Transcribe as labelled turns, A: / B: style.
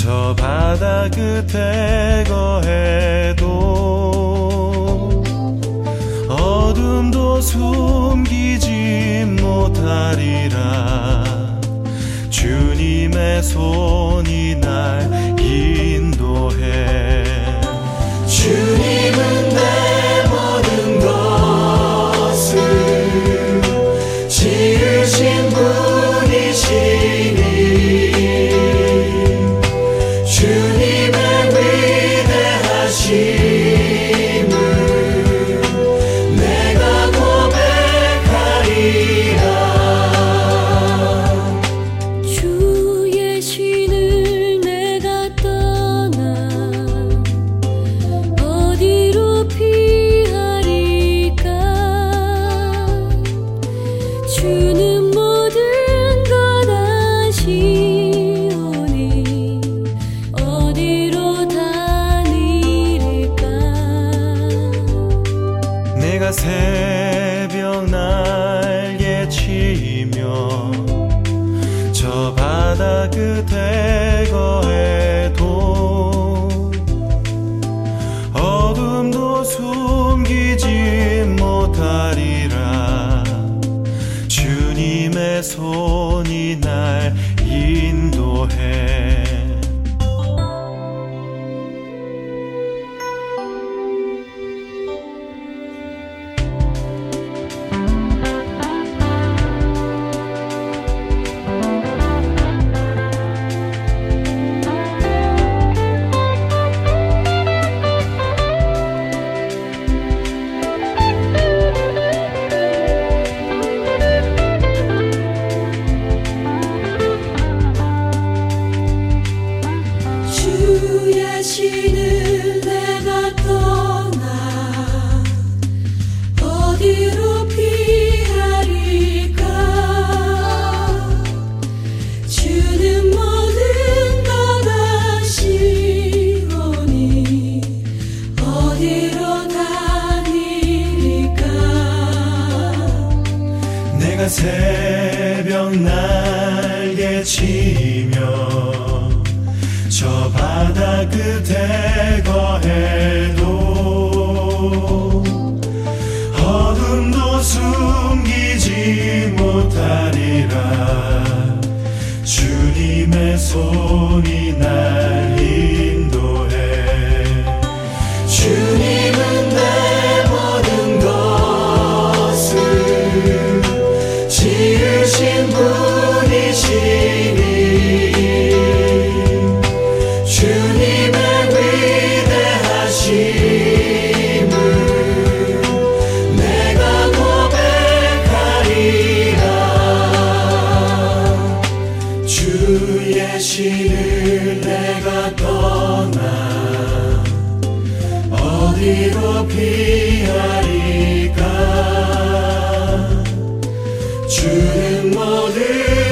A: 저 바다 끝에 거해도 어둠도 숨기지 못하리라. 주님의 손이 날 인도해. 주님은 내 모든 것을 지으신 분이시니 주님의 위대하심을 내가 고백하리라.
B: 주의 신을 내가 떠나 어디로 피하리까. 주는 모든 것 아시오니 어디로 다니릴까.
A: 내가 새벽 날개 치며 저 바다 끝에 거해도 어둠도 숨기지 못하리라. 주님의 손이 날 인도해.
B: 주의 신을 내가 떠나 어디로 피하리까. 주는 모든 것 아시오니 어디로 다니릴까.
A: 내가 새벽 날개 치며 저 바다 끝에 거해도 어둠도 숨기지 못하리라. 주님의 손이 날 인도해. 주님은 내 모든 것을 지으신 분이시니 주님의 위대하심을 내가 고백하리라. 주의 신을 내가 떠나 어디로 피하리까. 주는 모든